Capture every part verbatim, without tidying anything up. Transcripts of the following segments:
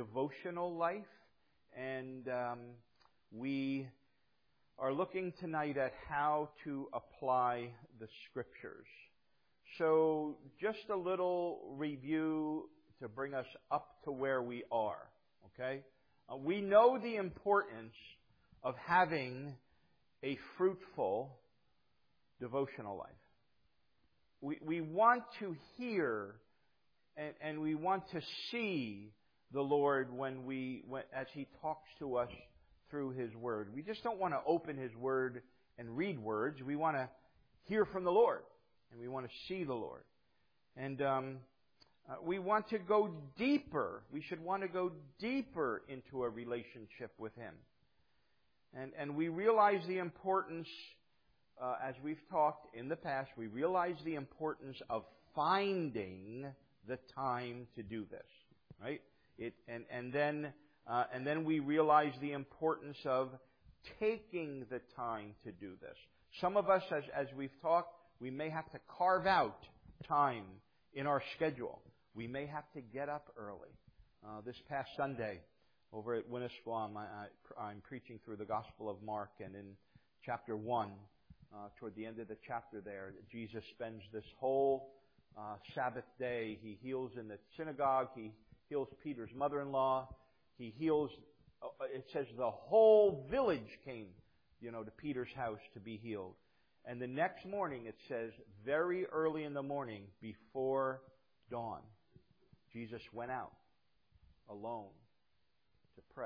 devotional life, and um, we are looking tonight at how to apply the Scriptures. So just a little review to bring us up to where we are, okay? Uh, we know the importance of having a fruitful devotional life. We, we want to hear and, and we want to see the Lord when we, when, as He talks to us through His Word. We just don't want to open His Word and read words. We want to hear from the Lord, and we want to see the Lord. And um, uh, we want to go deeper. We should want to go deeper into a relationship with Him. And, and we realize the importance, uh, as we've talked in the past, we realize the importance of finding the time to do this, right? It, and, and then uh, and then we realize the importance of taking the time to do this. Some of us, as, as we've talked, we may have to carve out time in our schedule. We may have to get up early. Uh, this past Sunday, over at Winnisquam, I, I, I'm preaching through the Gospel of Mark, and in chapter one, uh, toward the end of the chapter there, Jesus spends this whole uh, Sabbath day. He heals in the synagogue. He heals Peter's mother-in-law. He heals, it says the whole village came, you know, to Peter's house to be healed. And the next morning, it says, very early in the morning, before dawn, Jesus went out alone to pray.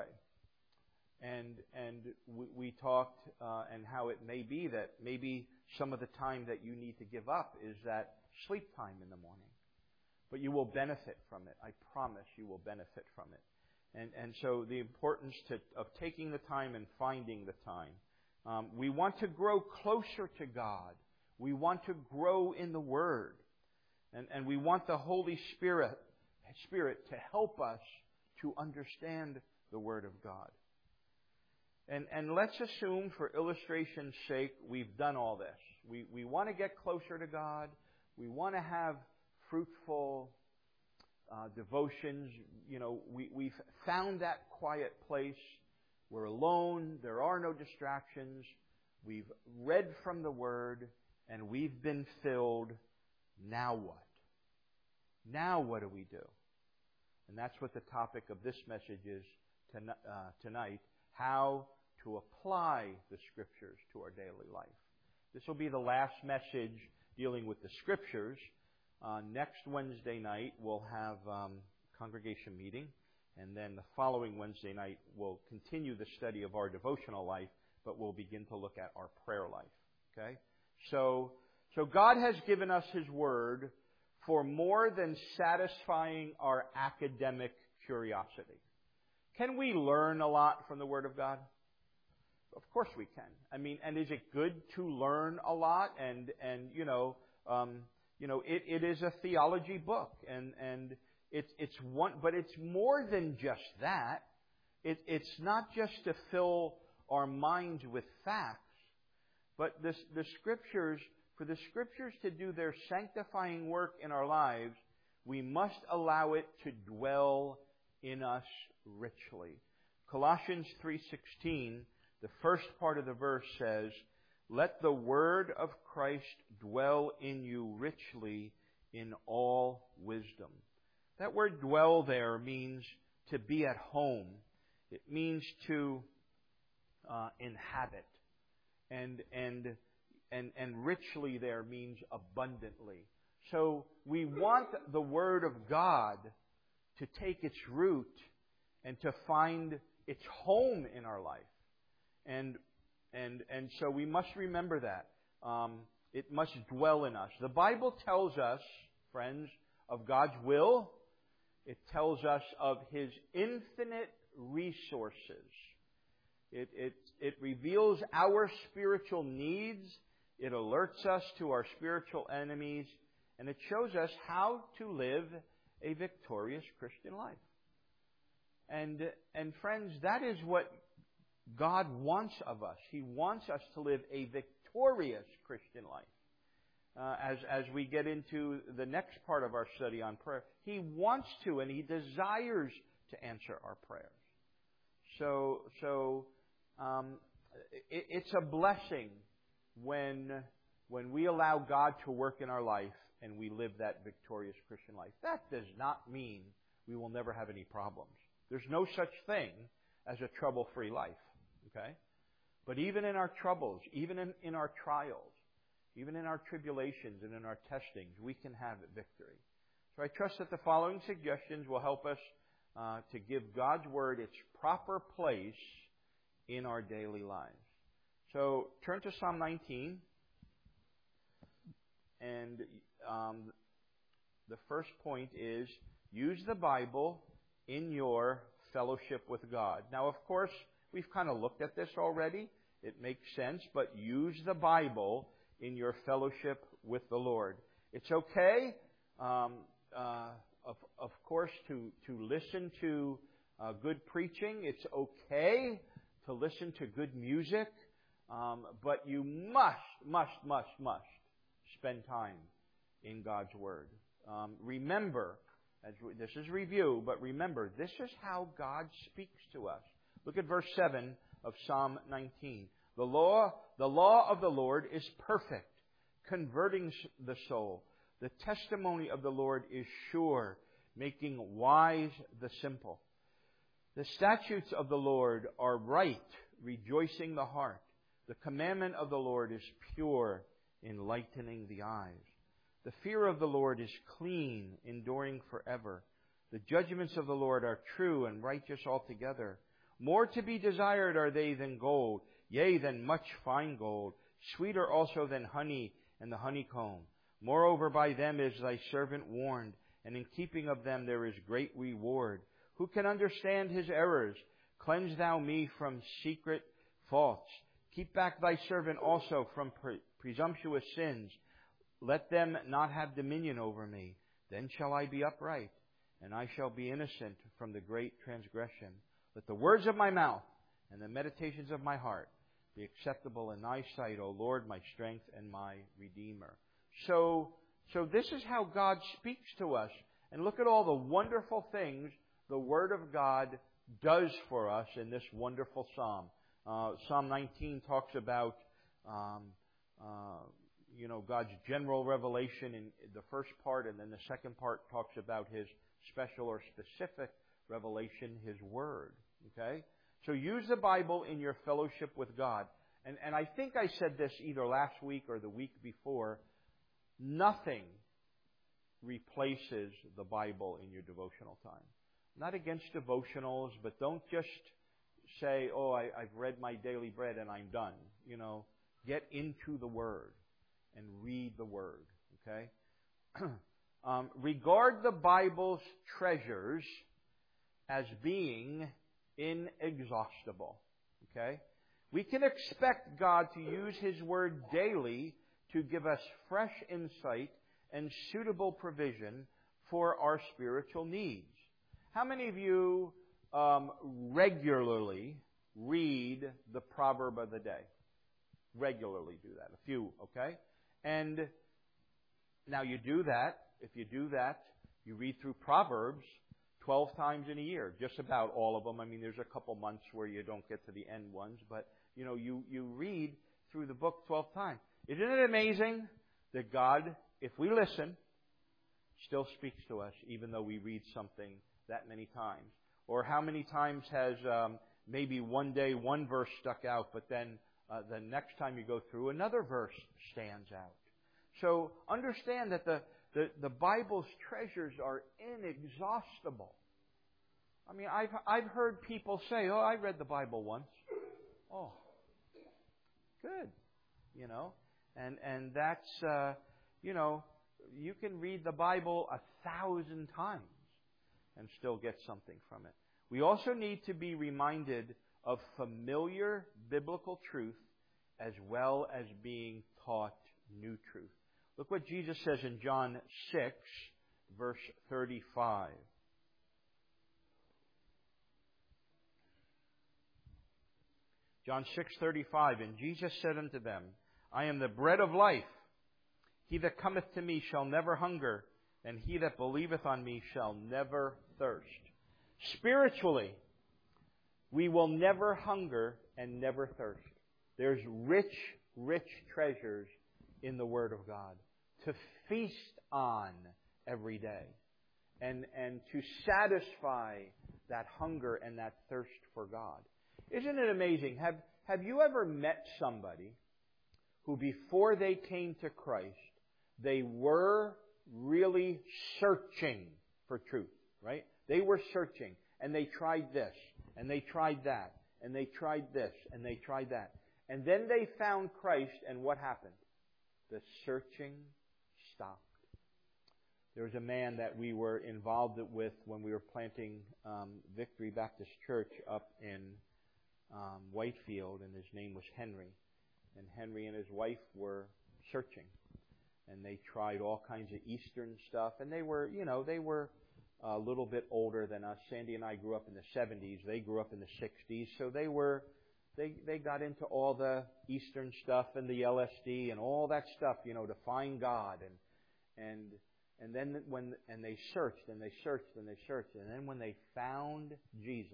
And and we, we talked uh, and how it may be that maybe some of the time that you need to give up is that sleep time in the morning. But you will benefit from it. I promise you will benefit from it. And and so the importance to, of taking the time and finding the time. Um, we want to grow closer to God. We want to grow in the Word. And, and we want the Holy Spirit, Spirit to help us to understand the Word of God. And, and let's assume, for illustration's sake, we've done all this. We, we want to get closer to God. We want to have fruitful uh, devotions. You know, we, we've found that quiet place. We're alone. There are no distractions. We've read from the Word, and we've been filled. Now what? Now what do we do? And that's what the topic of this message is ton- uh, tonight, how to apply the Scriptures to our daily life. This will be the last message dealing with the Scriptures. Uh, next Wednesday night, we'll have um, congregation meeting. And then the following Wednesday night, we'll continue the study of our devotional life, but we'll begin to look at our prayer life. Okay? So, so God has given us His Word for more than satisfying our academic curiosity. Can we learn a lot from the Word of God? Of course we can. I mean, and is it good to learn a lot? And, and you know, um, you know, it, it is a theology book, and, and It's it's one, but it's more than just that. It, it's not just to fill our minds with facts, but this, the Scriptures, for the Scriptures to do their sanctifying work in our lives, we must allow it to dwell in us richly. Colossians three sixteen, the first part of the verse says, "Let the word of Christ dwell in you richly in all wisdom." That word dwell there means to be at home. It means to uh, inhabit. And, and, and, and richly there means abundantly. So we want the Word of God to take its root and to find its home in our life. And, and, and so we must remember that. Um, it must dwell in us. The Bible tells us, friends, of God's will. It tells us of His infinite resources. It, it, it reveals our spiritual needs. It alerts us to our spiritual enemies. And it shows us how to live a victorious Christian life. And, and friends, that is what God wants of us. He wants us to live a victorious Christian life. Uh, as, as we get into the next part of our study on prayer. He wants to and He desires to answer our prayers. So, so um, it, it's a blessing when when we allow God to work in our life and we live that victorious Christian life. That does not mean we will never have any problems. There's no such thing as a trouble-free life. Okay? But even in our troubles, even in, in our trials, even in our tribulations and in our testings, we can have victory. So I trust that the following suggestions will help us uh, to give God's Word its proper place in our daily lives. So turn to Psalm nineteen. And um, the first point is, use the Bible in your fellowship with God. Now, of course, we've kind of looked at this already. It makes sense, but use the Bible in your fellowship with the Lord. It's okay, um, uh, of, of course, to, to listen to uh, good preaching. It's okay to listen to good music, um, but you must, must, must, must spend time in God's Word. Um, remember, as we, this is review, but remember, this is how God speaks to us. Look at verse seven of Psalm nineteen. The law, the law of the Lord is perfect, converting the soul. The testimony of the Lord is sure, making wise the simple. The statutes of the Lord are right, rejoicing the heart. The commandment of the Lord is pure, enlightening the eyes. The fear of the Lord is clean, enduring forever. The judgments of the Lord are true and righteous altogether. More to be desired are they than gold, yea, than much fine gold, sweeter also than honey and the honeycomb. Moreover, by them is thy servant warned, and in keeping of them there is great reward. Who can understand his errors? Cleanse thou me from secret faults. Keep back thy servant also from pre- presumptuous sins. Let them not have dominion over me. Then shall I be upright, and I shall be innocent from the great transgression. Let the words of my mouth and the meditations of my heart be acceptable in thy sight, O Lord, my strength and my Redeemer. So, so this is how God speaks to us. And look at all the wonderful things the Word of God does for us in this wonderful psalm. Uh, Psalm nineteen talks about um, uh, you know, God's general revelation in the first part, and then the second part talks about His special or specific revelation, His Word. Okay? So use the Bible in your fellowship with God. And, and I think I said this either last week or the week before. Nothing replaces the Bible in your devotional time. Not against devotionals, but don't just say, oh, I, I've read my daily bread and I'm done. You know, get into the Word and read the Word. Okay? um, regard the Bible's treasures as being inexhaustible. Okay? We can expect God to use His Word daily to give us fresh insight and suitable provision for our spiritual needs. How many of you um, regularly read the proverb of the day? Regularly do that. A few, okay? And now you do that. If you do that, you read through Proverbs twelve times in a year. Just about all of them. I mean, there's a couple months where you don't get to the end ones. But, you know, you, you read through the book twelve times. Isn't it amazing that God, if we listen, still speaks to us, even though we read something that many times? Or how many times has um, maybe one day one verse stuck out, but then uh, the next time you go through, another verse stands out? So understand that the, the, the Bible's treasures are inexhaustible. I mean, I've, I've heard people say, oh, I read the Bible once. Oh, good. You know, and, and that's, uh, you know, you can read the Bible a thousand times and still get something from it. We also need to be reminded of familiar biblical truth as well as being taught new truth. Look what Jesus says in John six, verse thirty-five. John six thirty-five, and Jesus said unto them, I am the bread of life. He that cometh to me shall never hunger, and he that believeth on me shall never thirst. Spiritually, we will never hunger and never thirst. There's rich, rich treasures in the Word of God to feast on every day and, and to satisfy that hunger and that thirst for God. Isn't it amazing? Have, have you ever met somebody who before they came to Christ, they were really searching for truth, right? They were searching, and they tried this, and they tried that, and they tried this, and they tried that. And then they found Christ, and what happened? The searching stopped. There was a man that we were involved with when we were planting um, Victory Baptist Church up in um, Whitefield, and his name was Henry. And Henry and his wife were searching. And they tried all kinds of Eastern stuff. And they were, you know, they were a little bit older than us. Sandy and I grew up in the seventies. They grew up in the sixties. So they were, they, they got into all the Eastern stuff and the L S D and all that stuff, you know, to find God. And, and, and then when, and they searched and they searched and they searched. And then when they found Jesus,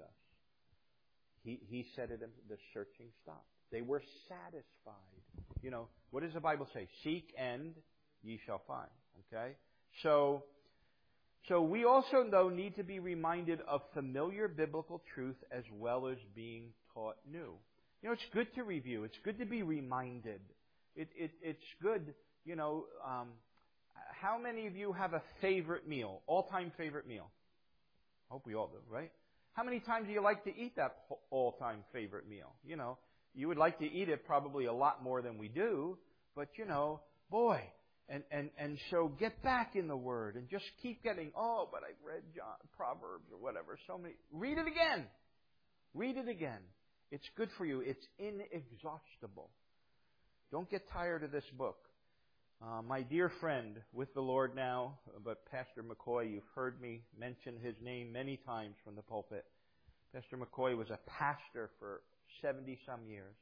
he, he said it, the searching stopped. They were satisfied. You know, what does the Bible say? Seek and ye shall find. Okay? So, so we also, though, need to be reminded of familiar biblical truth as well as being taught new. You know, it's good to review. It's good to be reminded. It, it, it's good, you know, um, how many of you have a favorite meal, all-time favorite meal? I hope we all do, right? How many times do you like to eat that all-time favorite meal? You know, you would like to eat it probably a lot more than we do, but, you know, boy, and, and, and so get back in the Word and just keep getting, oh, but I've read John, Proverbs or whatever, so many. Read it again. Read it again. It's good for you. It's inexhaustible. Don't get tired of this book. Uh, my dear friend with the Lord now, but Pastor McCoy, you've heard me mention his name many times from the pulpit. Pastor McCoy was a pastor for seventy-some years.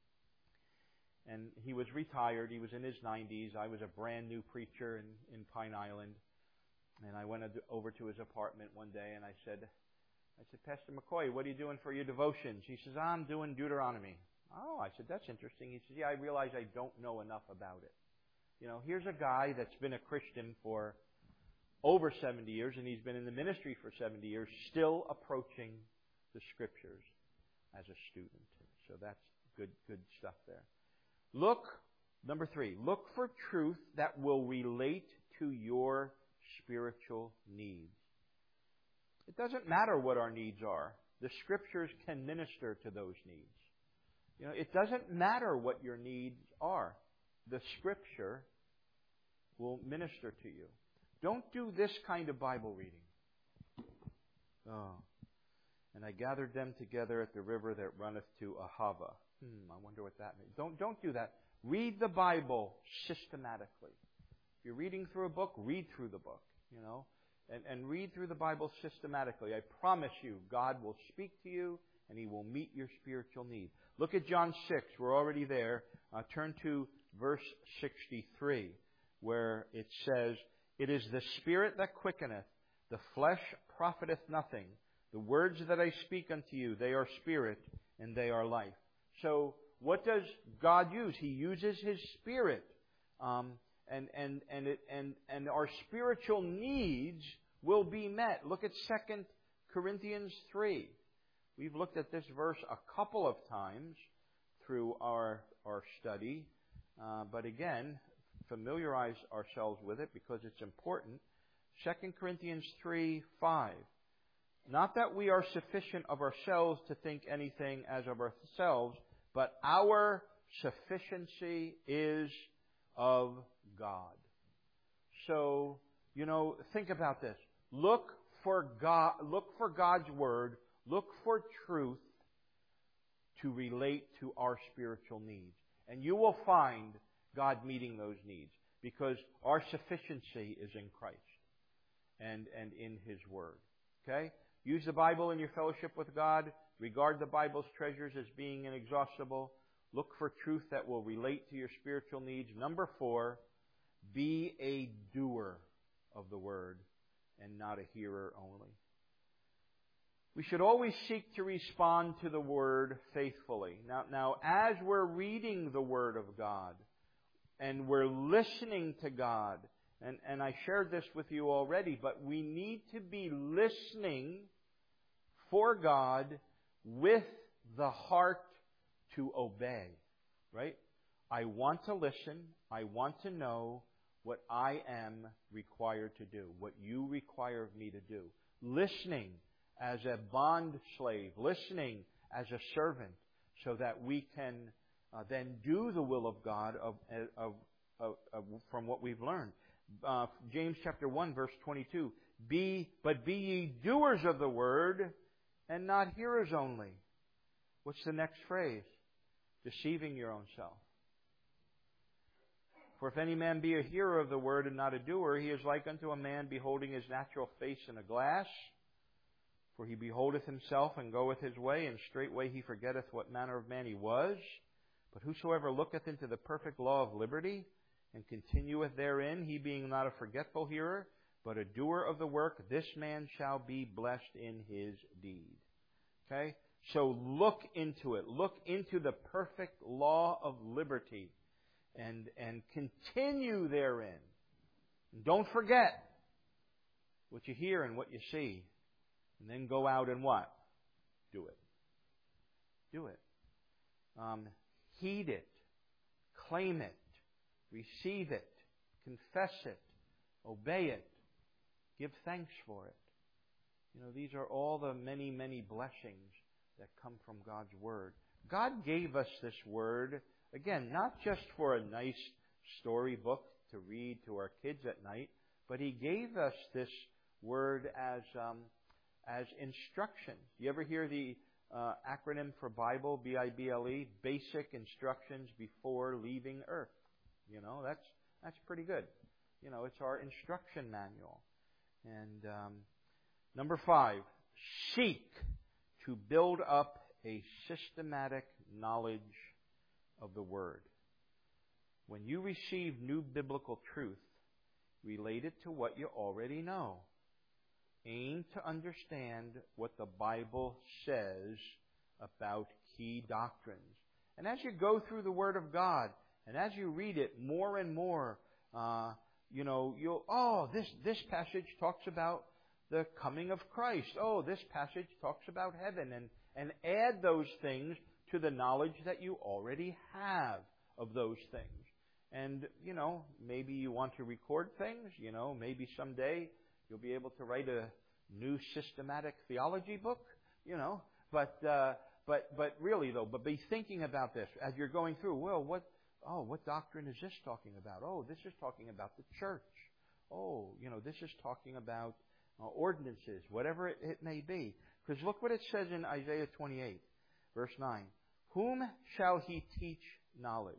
And he was retired. He was in his nineties. I was a brand new preacher in, in Pine Island. And I went over to his apartment one day and I said, I said, Pastor McCoy, what are you doing for your devotions? He says, I'm doing Deuteronomy. Oh, I said, that's interesting. He says, yeah, I realize I don't know enough about it. You know, here's a guy that's been a Christian for over seventy years, and he's been in the ministry for seventy years, still approaching the Scriptures as a student. So that's good, good stuff there. Look, number three, look for truth that will relate to your spiritual needs. It doesn't matter what our needs are. The Scriptures can minister to those needs. You know, it doesn't matter what your needs are. The Scripture will minister to you. Don't do this kind of Bible reading. Oh. And I gathered them together at the river that runneth to Ahava. Hmm, I wonder what that means. Don't, don't do that. Read the Bible systematically. If you're reading through a book, read through the book, you know, and, and read through the Bible systematically. I promise you, God will speak to you and He will meet your spiritual need. Look at John six. We're already there. Uh, turn to verse sixty-three, where it says, It is the Spirit that quickeneth, the flesh profiteth nothing. The words that I speak unto you, they are spirit and they are life. So what does God use? He uses His Spirit. Um, and, and, and, it, and, and our spiritual needs will be met. Look at Second Corinthians three. We've looked at this verse a couple of times through our, our study. Uh, but again, familiarize ourselves with it because it's important. Second Corinthians three five. Not that we are sufficient of ourselves to think anything as of ourselves, but our sufficiency is of God. So, you know, think about this. Look for God, look for God's Word, look for truth to relate to our spiritual needs. And you will find God meeting those needs because our sufficiency is in Christ and, and in His Word. Okay? Use the Bible in your fellowship with God. Regard the Bible's treasures as being inexhaustible. Look for truth that will relate to your spiritual needs. Number four, be a doer of the Word and not a hearer only. We should always seek to respond to the Word faithfully. Now, now, as we're reading the Word of God, and we're listening to God, and, and I shared this with you already, but we need to be listening for God with the heart to obey, right? I want to listen. I want to know what I am required to do, what you require of me to do. Listening as a bond slave, listening as a servant, so that we can uh, then do the will of God of, of, of, of, from what we've learned. Uh, James chapter one, verse twenty-two. Be, but be ye doers of the word, and not hearers only. What's the next phrase? Deceiving your own self. For if any man be a hearer of the word and not a doer, he is like unto a man beholding his natural face in a glass. For he beholdeth himself and goeth his way, and straightway he forgetteth what manner of man he was. But whosoever looketh into the perfect law of liberty, and continueth therein, he being not a forgetful hearer, but a doer of the work, this man shall be blessed in his deed. Okay? So look into it. Look into the perfect law of liberty, and, and continue therein. And don't forget what you hear and what you see. And then go out and what? Do it. Do it. Um, heed it. Claim it. Receive it. Confess it. Obey it. Give thanks for it. You know, these are all the many, many blessings that come from God's Word. God gave us this Word, again, not just for a nice storybook to read to our kids at night, but He gave us this Word as um, as instruction. You ever hear the uh, acronym for Bible, B I B L E? Basic instructions before leaving earth. You know, that's that's pretty good. You know, it's our instruction manual. And um, number five, seek to build up a systematic knowledge of the Word. When you receive new biblical truth, relate it to what you already know. Aim to understand what the Bible says about key doctrines. And as you go through the Word of God, and as you read it more and more, uh, you know, you'll, oh, this, this passage talks about the coming of Christ. Oh, this passage talks about heaven. And, and add those things to the knowledge that you already have of those things. And, you know, maybe you want to record things. You know, maybe someday you'll be able to write a new systematic theology book, you know. But uh, but but really though, but be thinking about this as you're going through. Well, what oh what doctrine is this talking about? Oh, this is talking about the church. Oh, you know, this is talking about uh, ordinances, whatever it, it may be. Because look what it says in Isaiah twenty-eight, verse nine. Whom shall he teach knowledge?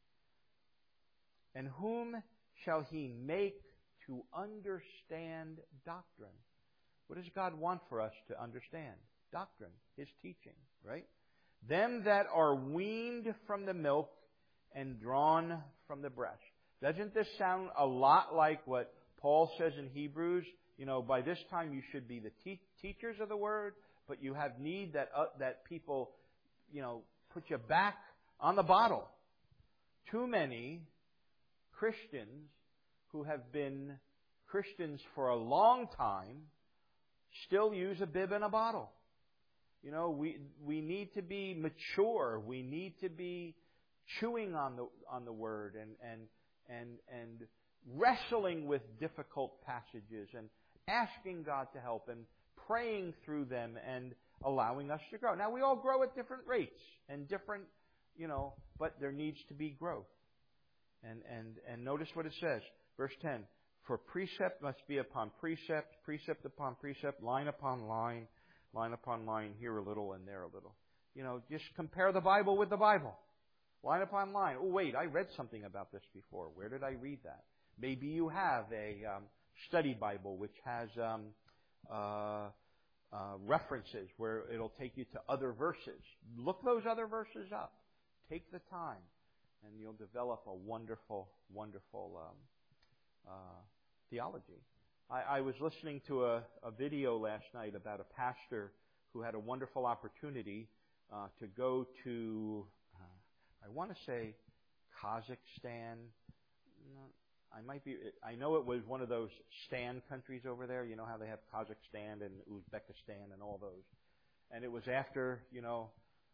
And whom shall he make to understand doctrine? What does God want for us to understand? Doctrine, His teaching, right? Them that are weaned from the milk and drawn from the breast. Doesn't this sound a lot like what Paul says in Hebrews? You know, by this time you should be the te- teachers of the Word, but you have need that uh, that people, you know, put you back on the bottle. Too many Christians who have been Christians for a long time still use a bib and a bottle. You know, we we need to be mature. We need to be chewing on the on the Word and and and and wrestling with difficult passages and asking God to help and praying through them and allowing us to grow. Now, we all grow at different rates and different, you know, but there needs to be growth. And and and notice what it says, verse ten. For precept must be upon precept, precept upon precept, line upon line, line upon line, here a little and there a little. You know, just compare the Bible with the Bible. Line upon line. Oh, wait, I read something about this before. Where did I read that? Maybe you have a um, study Bible which has um, uh, uh, references where it'll take you to other verses. Look those other verses up. Take the time. And you'll develop a wonderful, wonderful um, uh, theology. I, I was listening to a, a video last night about a pastor who had a wonderful opportunity uh, to go to, uh, I want to say, Kazakhstan. No, I might be. I know it was one of those Stan countries over there. You know how they have Kazakhstan and Uzbekistan and all those. And it was after, you know,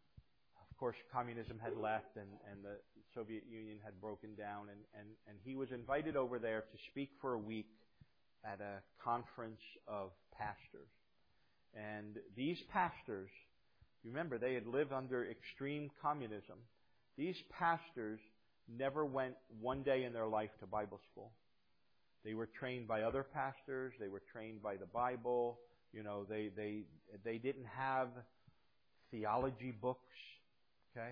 of course, communism had left and, and the Soviet Union had broken down. And, and, and he was invited over there to speak for a week at a conference of pastors. And these pastors, remember, they had lived under extreme communism. These pastors never went one day in their life to Bible school. They were trained by other pastors. They were trained by the Bible. You know, they they they didn't have theology books. Okay,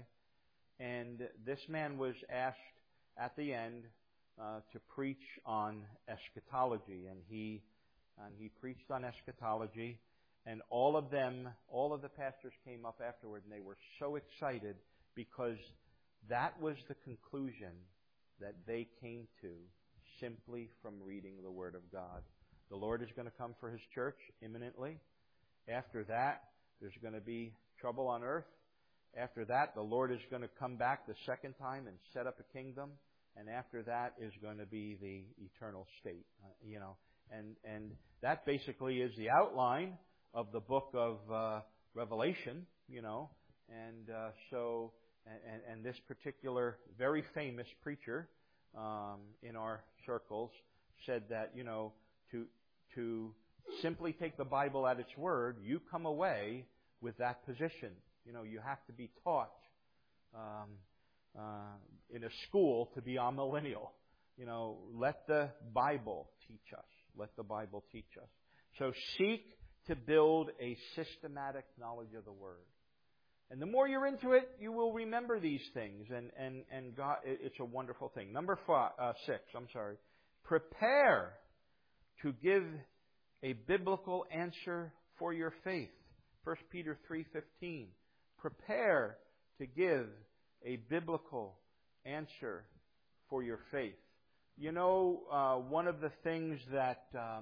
and this man was asked at the end uh, to preach on eschatology, and he and he preached on eschatology. And all of them, all of the pastors came up afterward, and they were so excited because that was the conclusion that they came to simply from reading the Word of God. The Lord is going to come for His church imminently. After that, there's going to be trouble on earth. After that, the Lord is going to come back the second time and set up a kingdom. And after that is going to be the eternal state. Uh, you know, and and that basically is the outline of the book of uh, Revelation. You know, and uh, so and, and this particular very famous preacher um, in our circles said that, you know, to to simply take the Bible at its word, you come away with that position. You know, you have to be taught um, uh, in a school to be amillennial. You know, let the Bible teach us. Let the Bible teach us. So seek to build a systematic knowledge of the Word. And the more you're into it, you will remember these things. And, and, and God, it's a wonderful thing. Number five, uh, six, I'm sorry. Prepare to give a biblical answer for your faith. First Peter three fifteen. Prepare to give a biblical answer for your faith. You know, uh, one of the things that um,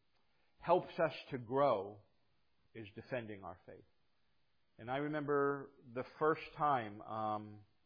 helps us to grow is defending our faith. And I remember the first time um,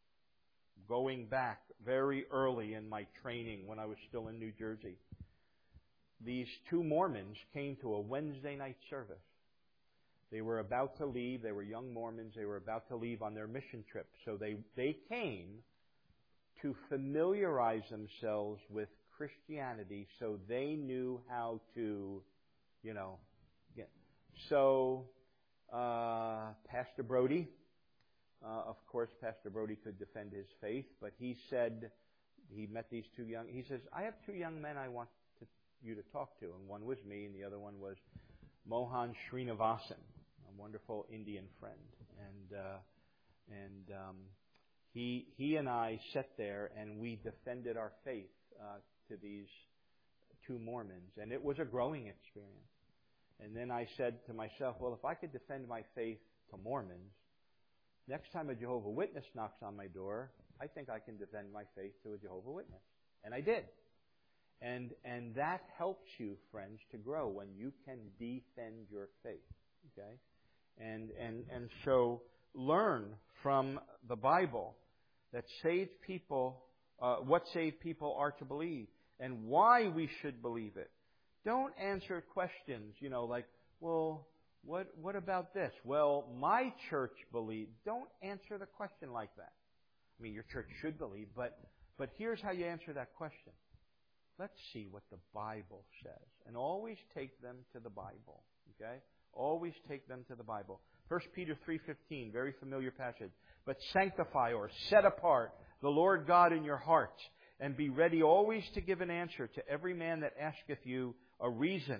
going back very early in my training when I was still in New Jersey. These two Mormons came to a Wednesday night service. They were about to leave. They were young Mormons. They were about to leave on their mission trip. So they, they came to familiarize themselves with Christianity so they knew how to, you know, get. So uh, Pastor Brody, uh, of course, Pastor Brody could defend his faith, but he said, he met these two young, he says, I have two young men I want to, you to talk to. And one was me, and the other one was Mohan Srinivasan, a wonderful Indian friend. And uh, and um, he he and I sat there and we defended our faith uh, to these two Mormons. And it was a growing experience. And then I said to myself, well, if I could defend my faith to Mormons, next time a Jehovah's Witness knocks on my door, I think I can defend my faith to a Jehovah's Witness. And I did. And and that helps you, friends, to grow when you can defend your faith. Okay? And and and so learn from the Bible that saved people, uh, what saved people are to believe, and why we should believe it. Don't answer questions, you know, like, well, what what about this? Well, my church believes. Don't answer the question like that. I mean, your church should believe, but but here's how you answer that question. Let's see what the Bible says. And always take them to the Bible. Okay? Always take them to the Bible. First Peter three fifteen, very familiar passage. But sanctify or set apart the Lord God in your hearts, and be ready always to give an answer to every man that asketh you a reason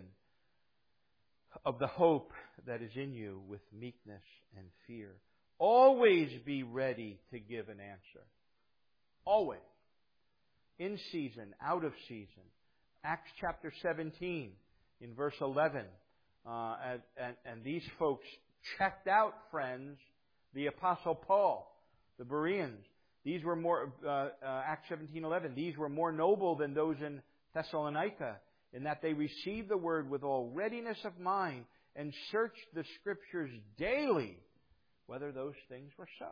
of the hope that is in you with meekness and fear. Always be ready to give an answer. Always. In season, out of season. Acts chapter seventeen, in verse eleven. Uh, and, and, and these folks checked out, friends, the Apostle Paul, the Bereans. These were more, uh, uh, Acts seventeen eleven, these were more noble than those in Thessalonica, in that they received the word with all readiness of mind and searched the Scriptures daily whether those things were so.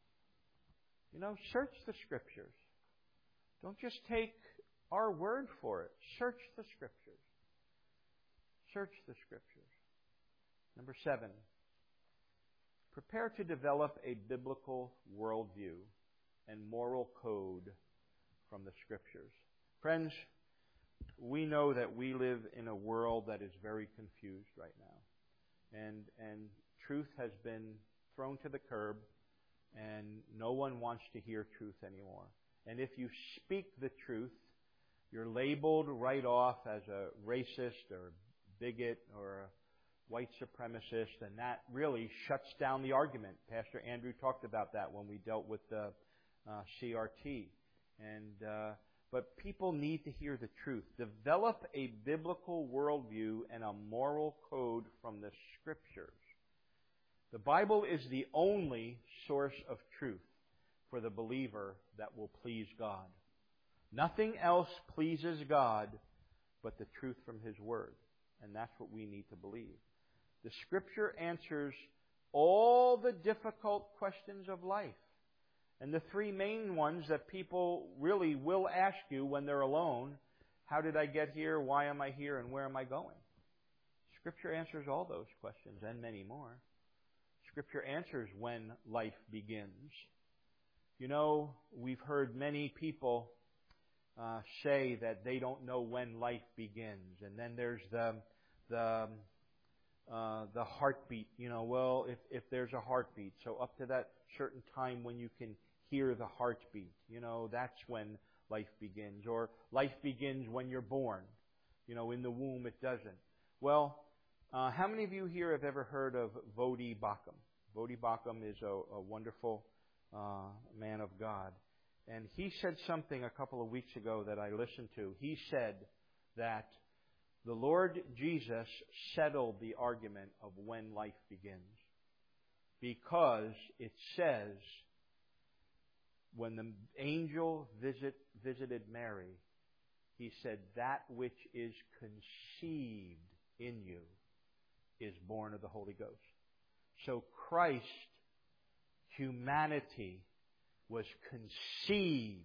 You know, search the Scriptures. Don't just take our word for it. Search the Scriptures. Search the Scriptures. Number seven, prepare to develop a biblical worldview and moral code from the Scriptures. Friends, we know that we live in a world that is very confused right now. And, and truth has been thrown to the curb, and no one wants to hear truth anymore. And if you speak the truth, you're labeled right off as a racist or bigot or a white supremacist, and that really shuts down the argument. Pastor Andrew talked about that when we dealt with the uh, C R T. And uh, but people need to hear the truth. Develop a biblical worldview and a moral code from the Scriptures. The Bible is the only source of truth for the believer that will please God. Nothing else pleases God but the truth from His Word. And that's what we need to believe. The Scripture answers all the difficult questions of life. And the three main ones that people really will ask you when they're alone: how did I get here? Why am I here? And where am I going? Scripture answers all those questions and many more. Scripture answers when life begins. You know, we've heard many people uh, say that they don't know when life begins. And then there's the the uh, the heartbeat. You know, well, if if there's a heartbeat, so up to that certain time when you can hear the heartbeat, you know, that's when life begins. Or life begins when you're born. You know, in the womb it doesn't. Well, uh, how many of you here have ever heard of Voddie Baucham? Voddie Baucham is a, a wonderful uh, man of God. And he said something a couple of weeks ago that I listened to. He said that the Lord Jesus settled the argument of when life begins, because it says when the angel visit, visited Mary, he said, that which is conceived in you is born of the Holy Ghost. So Christ, humanity, was conceived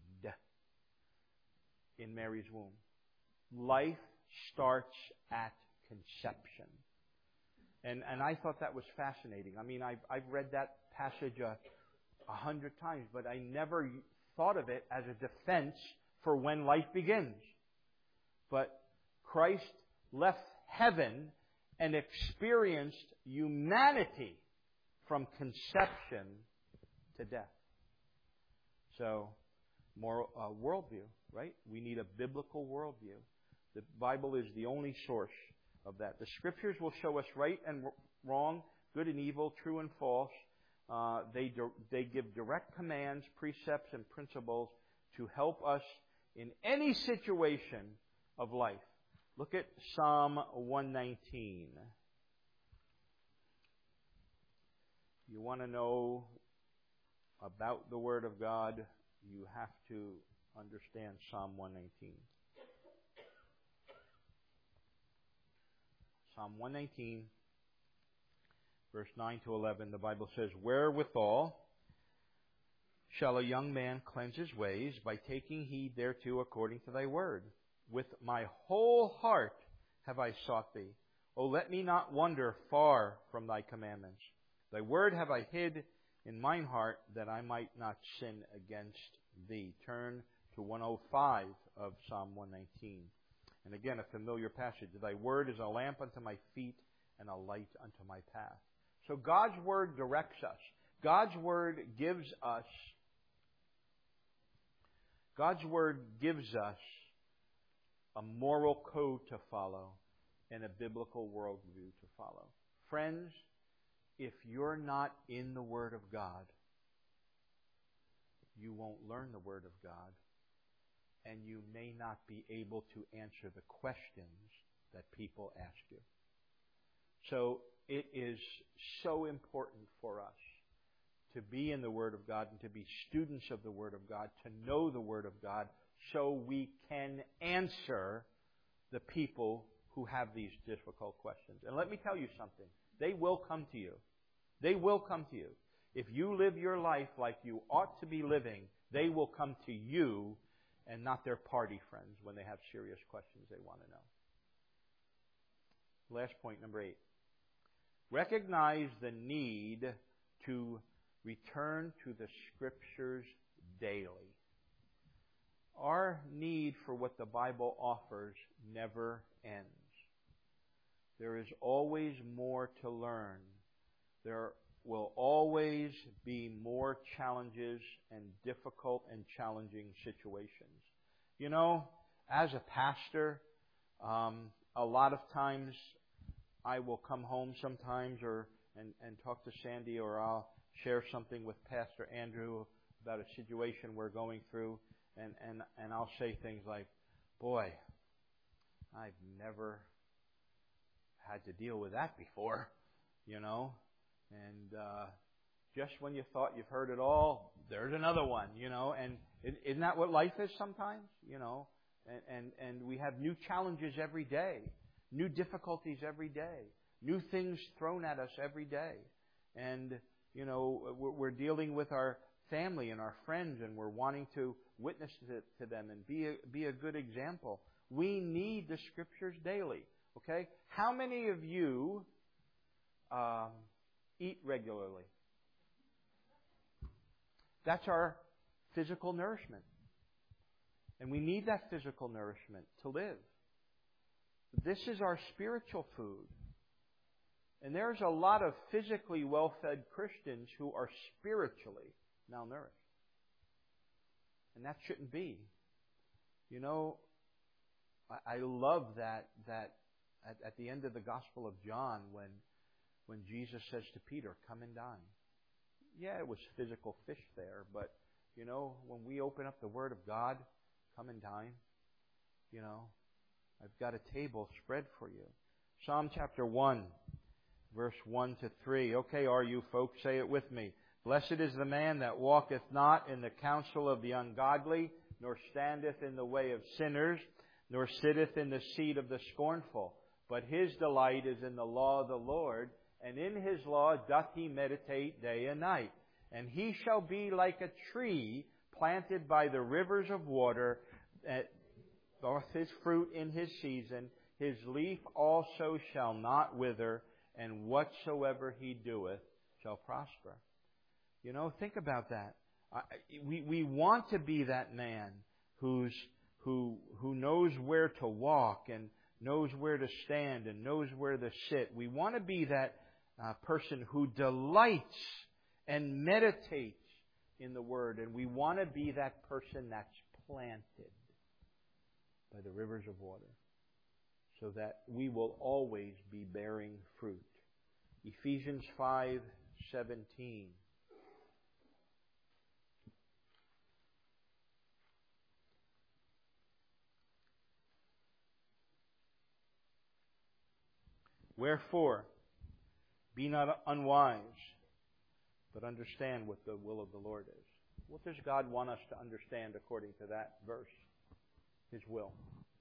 in Mary's womb. Life starts at conception. And and I thought that was fascinating. I mean, I've, I've read that passage a, a hundred times, but I never thought of it as a defense for when life begins. But Christ left heaven and experienced humanity from conception to death. So, moral uh, worldview, right? We need a biblical worldview. The Bible is the only source of that. The Scriptures will show us right and wrong, good and evil, true and false. Uh, they do, they give direct commands, precepts, and principles to help us in any situation of life. Look at Psalm one nineteen. You want to know about the Word of God, you have to understand Psalm one nineteen. Psalm one nineteen, verse nine to eleven, the Bible says, wherewithal shall a young man cleanse his ways? By taking heed thereto according to thy word. With my whole heart have I sought thee. O let me not wander far from thy commandments. Thy word have I hid in mine heart, that I might not sin against thee. Turn to one oh five of Psalm one nineteen. And again, a familiar passage. Thy word is a lamp unto my feet and a light unto my path. So God's word directs us. God's word gives us, God's word gives us a moral code to follow and a biblical worldview to follow. Friends, if you're not in the Word of God, you won't learn the Word of God, and you may not be able to answer the questions that people ask you. So it is so important for us to be in the Word of God and to be students of the Word of God, to know the Word of God, so we can answer the people who have these difficult questions. And let me tell you something. They will come to you. They will come to you. If you live your life like you ought to be living, they will come to you and not their party friends when they have serious questions they want to know. Last point, number eight. Recognize the need to return to the Scriptures daily. Our need for what the Bible offers never ends. There is always more to learn. There will always be more challenges and difficult and challenging situations. You know, as a pastor, um, a lot of times I will come home sometimes or and, and talk to Sandy, or I'll share something with Pastor Andrew about a situation we're going through, and, and, and I'll say things like, boy, I've never had to deal with that before, you know. And uh, just when you thought you've heard it all, there's another one, you know. And isn't that what life is sometimes, you know? And, and, and we have new challenges every day, new difficulties every day, new things thrown at us every day. And, you know, we're, we're dealing with our family and our friends, and we're wanting to witness to, to them and be a, be a good example. We need the Scriptures daily, okay? How many of you um, eat regularly? That's our physical nourishment. And we need that physical nourishment to live. This is our spiritual food. And there's a lot of physically well-fed Christians who are spiritually malnourished. And that shouldn't be. You know, I, I love that that at, at the end of the Gospel of John when when Jesus says to Peter, come and dine. Yeah, it was physical fish there, but, you know, when we open up the Word of God, come and dine. You know, I've got a table spread for you. Psalm chapter one, verse one to three. Okay, are you folks? Say it with me. Blessed is the man that walketh not in the counsel of the ungodly, nor standeth in the way of sinners, nor sitteth in the seat of the scornful. But his delight is in the law of the Lord, and in his law doth he meditate day and night. And he shall be like a tree planted by the rivers of water, that doth his fruit in his season. His leaf also shall not wither, and whatsoever he doeth shall prosper. You know, think about that. I, we we want to be that man who's who who knows where to walk and knows where to stand and knows where to sit. We want to be that uh, person who delights and meditates in the Word, and we want to be that person that's planted by the rivers of water, so that we will always be bearing fruit. Ephesians five seventeen. Wherefore, be not unwise, but understand what the will of the Lord is. What does God want us to understand according to that verse? His will.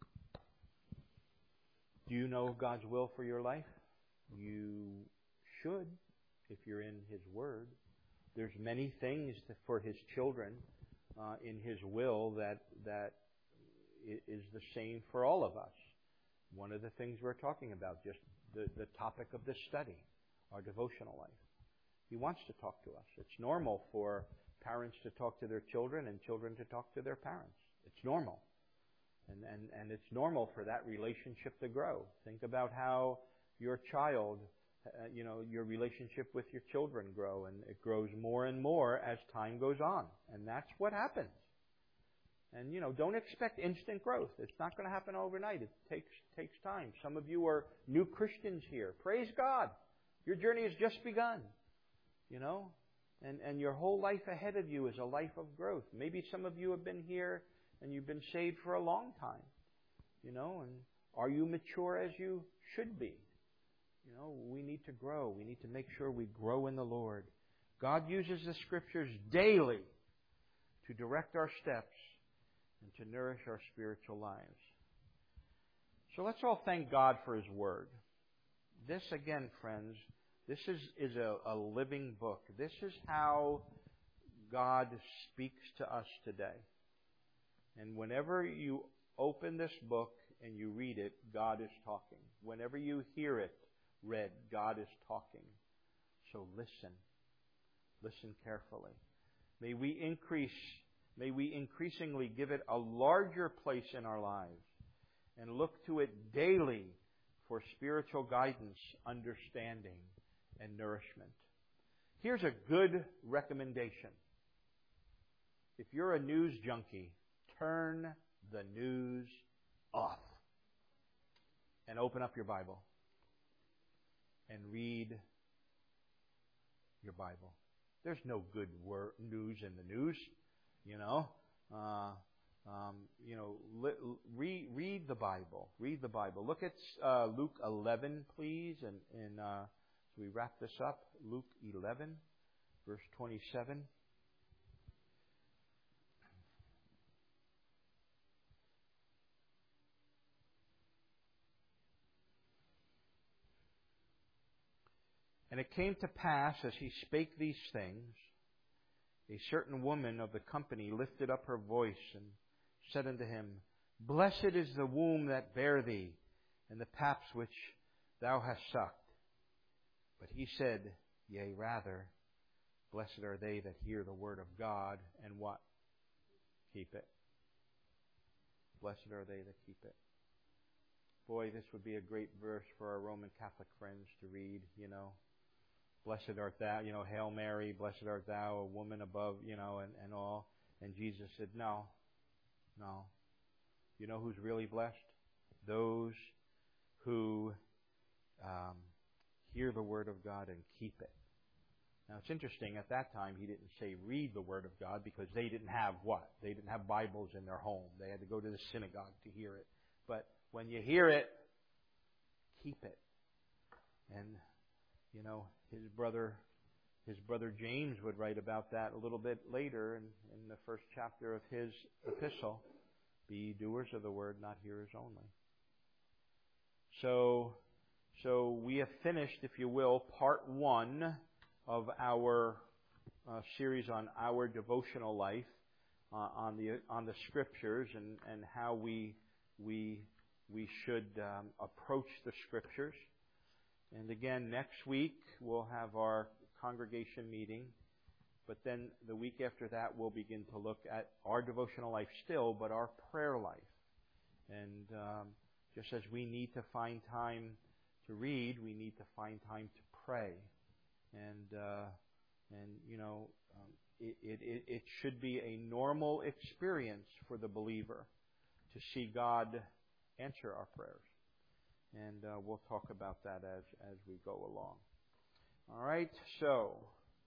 Do you know God's will for your life? You should, if you're in His Word. There's many things for His children uh, in His will that that is the same for all of us. One of the things we're talking about, just the, the topic of this study, our devotional life. He wants to talk to us. It's normal for parents to talk to their children and children to talk to their parents. It's normal. And, and, and it's normal for that relationship to grow. Think about how your child, uh, you know, your relationship with your children grow, and it grows more and more as time goes on. And that's what happens. And, you know, don't expect instant growth. It's not going to happen overnight. It takes takes time. Some of you are new Christians here. Praise God. Your journey has just begun, you know, and, and your whole life ahead of you is a life of growth. Maybe some of you have been here and you've been saved for a long time, you know, and are you mature as you should be? You know, we need to grow. We need to make sure we grow in the Lord. God uses the Scriptures daily to direct our steps and to nourish our spiritual lives. So let's all thank God for His Word. This, again, friends, this is, is a, a living book. This is how God speaks to us today. And whenever you open this book and you read it, God is talking. Whenever you hear it read, God is talking. So listen. Listen carefully. May we increase, may we increasingly give it a larger place in our lives and look to it daily for spiritual guidance, understanding, and nourishment. Here's a good recommendation. If you're a news junkie, turn the news off and open up your Bible and read your Bible. There's no good wor- news in the news, you know. Uh, um, you know, li- read read the Bible. Read the Bible. Look at uh, Luke eleven, please, and and uh, as we wrap this up, Luke eleven, verse twenty-seven. And it came to pass, as he spake these things, a certain woman of the company lifted up her voice and said unto him, Blessed is the womb that bare thee, and the paps which thou hast sucked. But he said, Yea, rather, blessed are they that hear the word of God, and what? Keep it. Blessed are they that keep it. Boy, this would be a great verse for our Roman Catholic friends to read, you know. Blessed art thou, you know, Hail Mary, blessed art thou, a woman above, you know, and, and all. And Jesus said, no, no. You know who's really blessed? Those who um, hear the Word of God and keep it. Now, it's interesting, at that time, he didn't say read the Word of God because they didn't have what? They didn't have Bibles in their home. They had to go to the synagogue to hear it. But when you hear it, keep it. And, you know, his brother his brother James would write about that a little bit later in, in the first chapter of his epistle. Be ye doers of the word, not hearers only. So, so we have finished, if you will, part one of our uh, series on our devotional life, uh, on the on the scriptures and, and how we we we should um, approach the scriptures. And again, next week we'll have our congregation meeting. But then the week after that, we'll begin to look at our devotional life still, but our prayer life. And um, just as we need to find time to read, we need to find time to pray. And, uh, and you know, um, it, it, it should be a normal experience for the believer to see God answer our prayers. And uh, we'll talk about that as, as we go along. All right, so